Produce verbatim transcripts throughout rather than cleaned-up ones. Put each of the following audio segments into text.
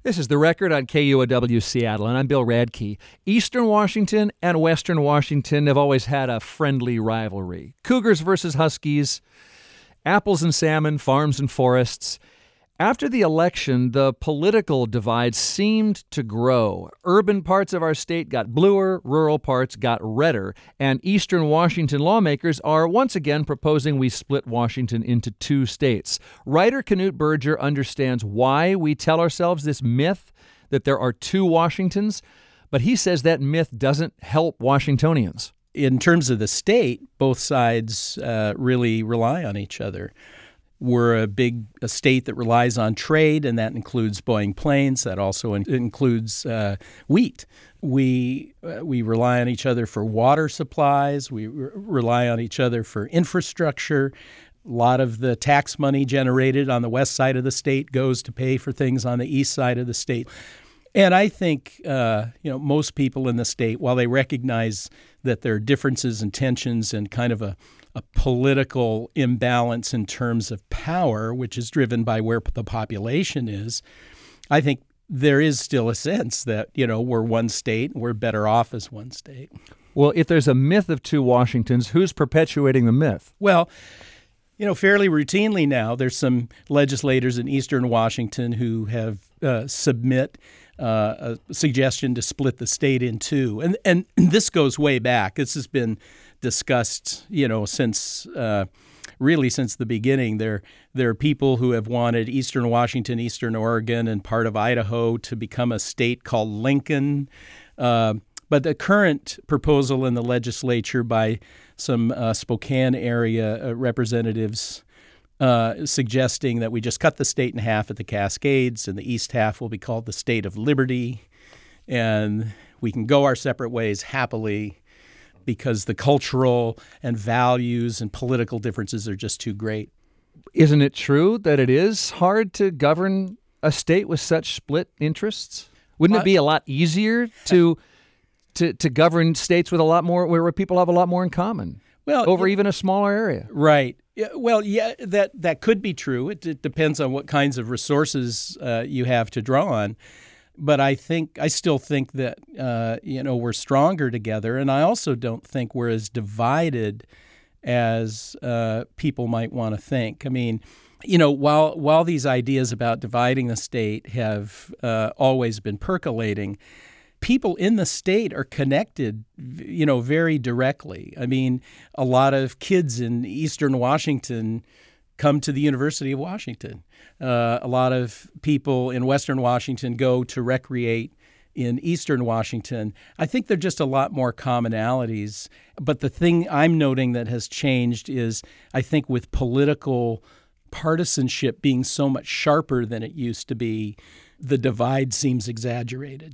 This is The Record on K U O W Seattle, and I'm Bill Radke. Eastern Washington and Western Washington have always had a friendly rivalry. Cougars versus Huskies, apples and salmon, farms and forests. After the election, the political divide seemed to grow. Urban parts of our state got bluer, rural parts got redder, and Eastern Washington lawmakers are once again proposing we split Washington into two states. Writer Knute Berger understands why we tell ourselves this myth that there are two Washingtons, but he says that myth doesn't help Washingtonians. In terms of the state, both sides uh, really rely on each other. We're a big a state that relies on trade, and that includes Boeing planes. That also in, includes uh, wheat. We uh, we rely on each other for water supplies. We re- rely on each other for infrastructure. A lot of the tax money generated on the west side of the state goes to pay for things on the east side of the state. And I think uh, you know most people in the state, while they recognize that there are differences and tensions and kind of a a political imbalance in terms of power, which is driven by where the population is, I think there is still a sense that, you know, we're one state and we're better off as one state. Well, if there's a myth of two Washingtons, who's perpetuating the myth? Well, you know, fairly routinely now, there's some legislators in Eastern Washington who have uh, submit uh, a suggestion to split the state in two. And, and this goes way back. This has been discussed, you know, since uh, really since the beginning. There, there are people who have wanted Eastern Washington, Eastern Oregon, and part of Idaho to become a state called Lincoln. Uh, but the current proposal in the legislature by some uh, Spokane area uh, representatives uh, suggesting that we just cut the state in half at the Cascades, and the east half will be called the State of Liberty, and we can go our separate ways happily, because the cultural and values and political differences are just too great. Isn't it true that it is hard to govern a state with such split interests? Wouldn't it be a lot easier to to to govern states with a lot more, where people have a lot more in common? Well, over it, even a smaller area. Right. Yeah, well, yeah, that that could be true. It, it depends on what kinds of resources uh, you have to draw on. But I think I still think that uh, you know we're stronger together, and I also don't think we're as divided as uh, people might want to think. I mean, you know, while while these ideas about dividing the state have uh, always been percolating, people in the state are connected, you know, very directly. I mean, a lot of kids in Eastern Washington come to the University of Washington. Uh, a lot of people in Western Washington go to recreate in Eastern Washington. I think there are just a lot more commonalities. But the thing I'm noting that has changed is, I think with political partisanship being so much sharper than it used to be, the divide seems exaggerated.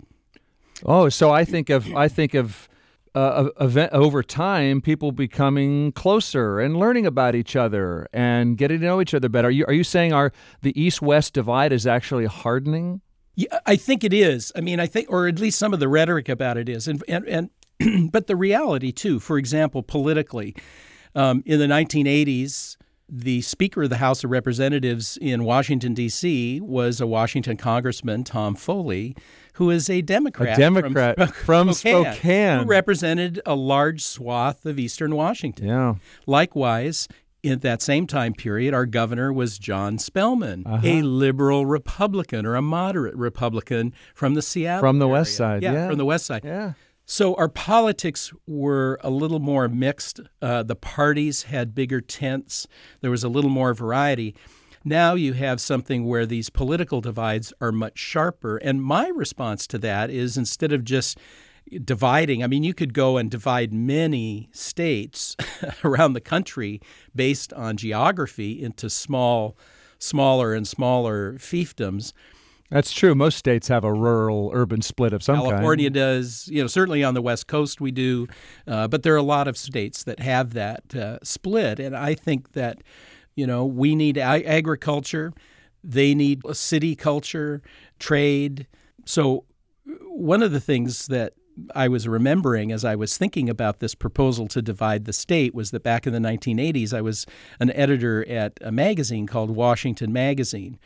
Oh, so I think of I think of Uh, event, over time, people becoming closer and learning about each other and getting to know each other better. Are you, are you saying our the East-West divide is actually hardening? Yeah, I think it is. I mean, I think, or at least some of the rhetoric about it is. And, and, and but the reality, too, for example, politically, um, in the nineteen eighties, the Speaker of the House of Representatives in Washington, D C was a Washington congressman, Tom Foley, who is a Democrat, a Democrat from, from Spokane, Spokane, who represented a large swath of Eastern Washington. Yeah. Likewise, in that same time period, our governor was John Spellman, uh-huh. a liberal Republican or a moderate Republican from the Seattle From the area. west side, yeah, yeah. from the west side. Yeah. So our politics were a little more mixed. Uh, the parties had bigger tents. There was a little more variety. Now you have something where these political divides are much sharper. And my response to that is, instead of just dividing, I mean, you could go and divide many states around the country based on geography into small, smaller and smaller fiefdoms. That's true. Most states have a rural-urban split of some California kind. California does. You know, certainly on the West Coast we do. Uh, but there are a lot of states that have that uh, split. And I think that, you know, we need ag- agriculture. They need a city culture, trade. So one of the things that I was remembering as I was thinking about this proposal to divide the state was that back in the nineteen eighties, I was an editor at a magazine called Washington Magazine.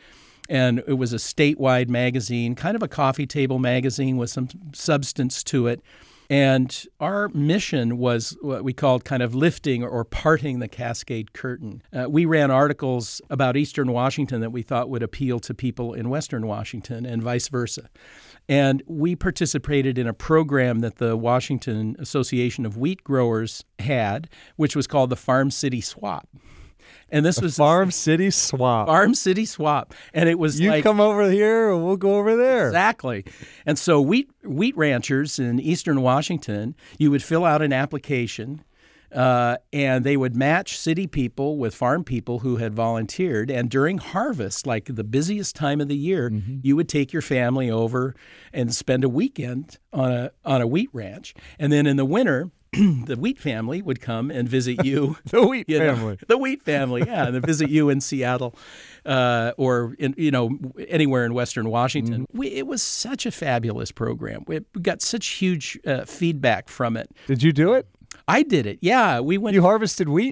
And it was a statewide magazine, kind of a coffee table magazine with some substance to it. And our mission was what we called kind of lifting or parting the Cascade Curtain. Uh, we ran articles about Eastern Washington that we thought would appeal to people in Western Washington and vice versa. And we participated in a program that the Washington Association of Wheat Growers had, which was called the Farm City Swap. And this a was Farm City Swap. Farm City Swap. And it was you like, come over here and we'll go over there. Exactly. And so wheat wheat ranchers in Eastern Washington, you would fill out an application uh, and they would match city people with farm people who had volunteered. And during harvest, like the busiest time of the year, mm-hmm. you would take your family over and spend a weekend on a on a wheat ranch. And then in the winter, the Wheat family would come and visit you. the Wheat you know, family. The Wheat family, yeah, and visit you in Seattle uh, or, in, you know, anywhere in Western Washington. Mm-hmm. We, it was such a fabulous program. We got such huge uh, feedback from it. Did you do it? I did it, yeah. We went. You harvested wheat?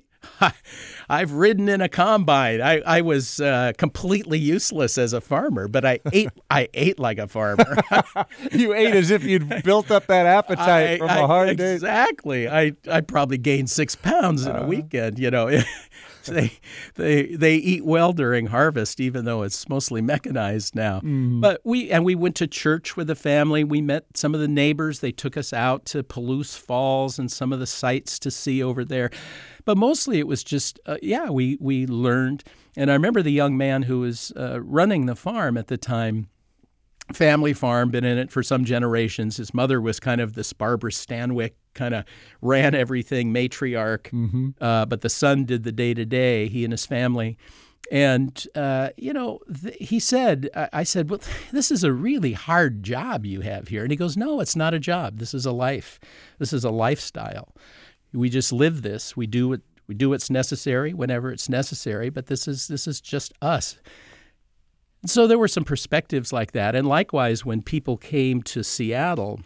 I've ridden in a combine. I, I was uh, completely useless as a farmer, but I ate I ate like a farmer. You ate as if you'd built up that appetite I, from I, a hard day. Exactly. I, I probably gained six pounds in a uh, weekend, you know. They they they eat well during harvest, even though it's mostly mechanized now. Mm. But we and we went to church with the family. We met some of the neighbors. They took us out to Palouse Falls and some of the sights to see over there. But mostly it was just uh, yeah, we we learned. And I remember the young man who was uh, running the farm at the time. Family farm, been in it for some generations. His mother was kind of this Barbara Stanwyck, kind of ran everything, matriarch. Mm-hmm. Uh, but the son did the day-to-day, he and his family. And, uh, you know, th- he said, I-, I said, well, this is a really hard job you have here. And he goes, no, it's not a job. This is a life. This is a lifestyle. We just live this. We do what we do what's necessary whenever it's necessary. But this is this is just us. So there were some perspectives like that. And likewise, when people came to Seattle,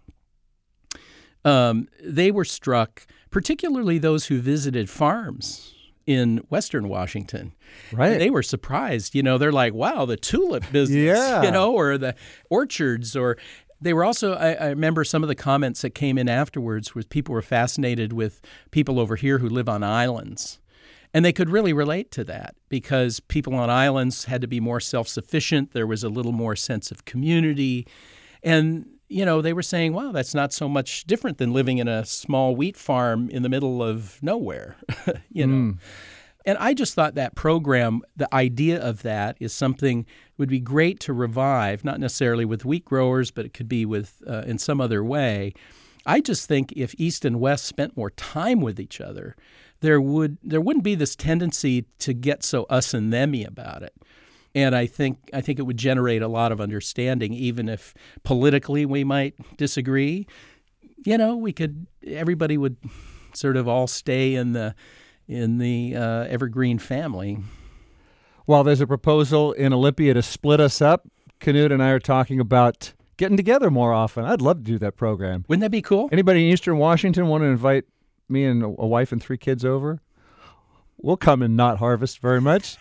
um, they were struck, particularly those who visited farms in Western Washington. Right. And they were surprised. You know, they're like, wow, the tulip business, yeah. you know, or the orchards. Or they were also, I, I remember some of the comments that came in afterwards was people were fascinated with people over here who live on islands. And they could really relate to that because people on islands had to be more self-sufficient. There was a little more sense of community. And, you know, they were saying, wow, that's not so much different than living in a small wheat farm in the middle of nowhere, you know. Mm. And I just thought that program, the idea of that is something would be great to revive, not necessarily with wheat growers, but it could be with uh, in some other way. I just think if East and West spent more time with each other, there would there wouldn't be this tendency to get so us and them-y about it. And I think I think it would generate a lot of understanding, even if politically we might disagree. You know, we could everybody would sort of all stay in the in the uh, evergreen family. Well, there's a proposal in Olympia to split us up. Knut and I are talking about getting together more often. I'd love to do that program. Wouldn't that be cool? Anybody in Eastern Washington want to invite me and a wife and three kids over? We'll come and not harvest very much.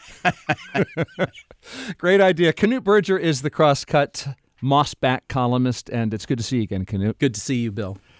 Great idea. Knut Berger is the Crosscut Mossback columnist, and it's good to see you again, Knut. Good to see you, Bill.